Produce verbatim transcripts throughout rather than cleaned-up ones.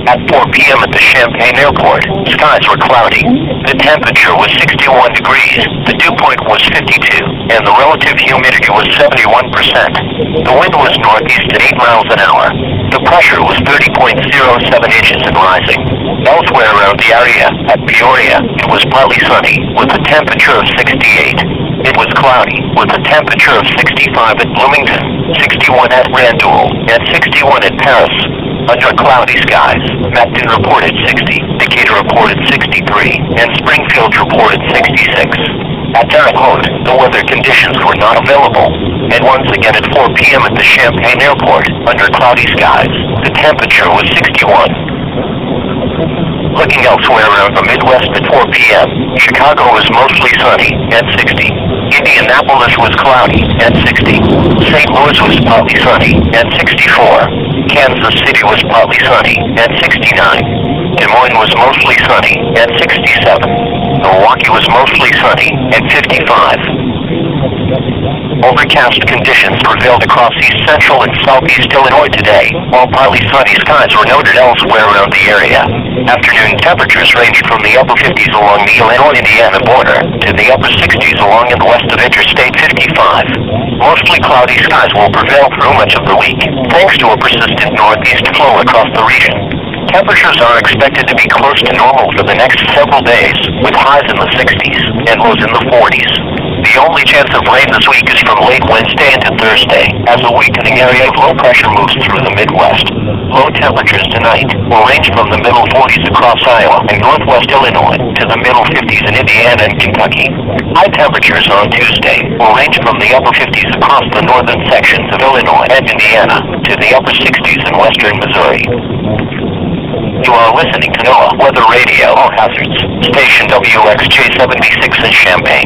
At four p m at the Champaign Airport, skies were cloudy. The temperature was sixty-one degrees, the dew point was fifty-two, and the relative humidity was seventy-one percent. The wind was northeast at eight miles an hour. The pressure was thirty point zero seven inches and rising. Elsewhere around the area, at Peoria, it was partly sunny, with a temperature of sixty-eight. It was cloudy, with a temperature of sixty-five at Bloomington, sixty-one at Randoul, and sixty-one at Paris. Under cloudy skies, Macton reported sixty, Decatur reported sixty-three, and Springfield reported sixty-six. At Terre Haute, the weather conditions were not available. And once again at four p m at the Champaign Airport, under cloudy skies, the temperature was sixty-one. Looking elsewhere around the Midwest at four p m, Chicago was mostly sunny, at sixty. Indianapolis was cloudy, at sixty. Saint Louis was partly sunny, at sixty-four. Kansas City was partly sunny, at sixty-nine. Des Moines was mostly sunny, at sixty-seven. Milwaukee was mostly sunny, at fifty-five. Overcast conditions prevailed across east central and southeast Illinois today, while partly sunny skies were noted elsewhere around the area. Afternoon temperatures ranged from the upper fifties along the Illinois-Indiana border to the upper sixties along and west of Interstate fifty-five. Mostly cloudy skies will prevail through much of the week, thanks to a persistent northeast flow across the region. Temperatures are expected to be close to normal for the next several days, with highs in the sixties and lows in the forties. The only chance of rain this week is from late Wednesday into Thursday, as a weakening area of low pressure moves through the Midwest. Low temperatures tonight will range from the middle forties across Iowa and northwest Illinois to the middle fifties in Indiana and Kentucky. High temperatures on Tuesday will range from the upper fifties across the northern sections of Illinois and Indiana to the upper sixties in western Missouri. You are listening to NOAA Weather Radio, all hazards, station W X J seventy-six in Champaign.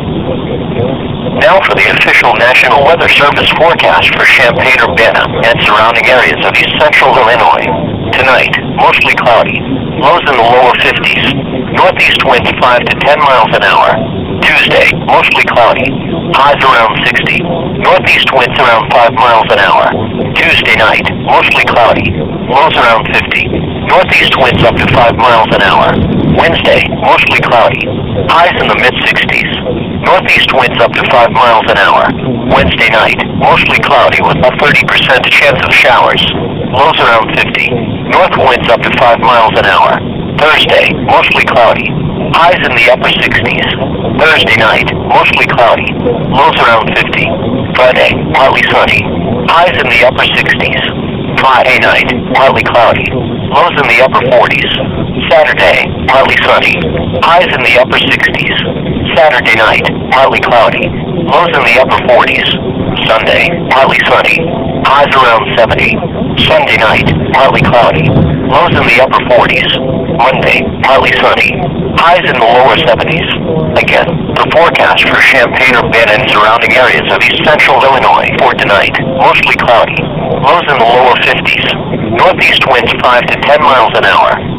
Now for the official National Weather Service forecast for Champaign-Urbana and surrounding areas of east central Illinois. Tonight, mostly cloudy, lows in the lower fifties, northeast winds five to ten miles an hour. Tuesday, mostly cloudy, highs around sixty, northeast winds around five miles an hour. Tuesday night, mostly cloudy, lows around fifty, northeast winds up to five miles an hour. Wednesday, mostly cloudy, highs in the mid sixties, northeast winds up to five miles an hour. Wednesday night, mostly cloudy with a thirty percent chance of showers, lows around fifty, north winds up to five miles an hour. Thursday, mostly cloudy, highs in the upper sixties. Thursday night, mostly cloudy, lows around fifty. Friday, partly sunny, highs in the upper sixties. Friday night, partly cloudy, lows in the upper forties. Saturday, partly sunny, highs in the upper sixties. Saturday night, partly cloudy, lows in the upper forties. Sunday, partly sunny, highs around seventy. Sunday night, partly cloudy, lows in the upper forties. Monday, partly sunny, highs in the lower seventies. Again, the forecast for Champaign-Urbana and surrounding areas of east central Illinois for tonight, mostly cloudy, lows in the lower fifties, northeast winds five to ten miles an hour.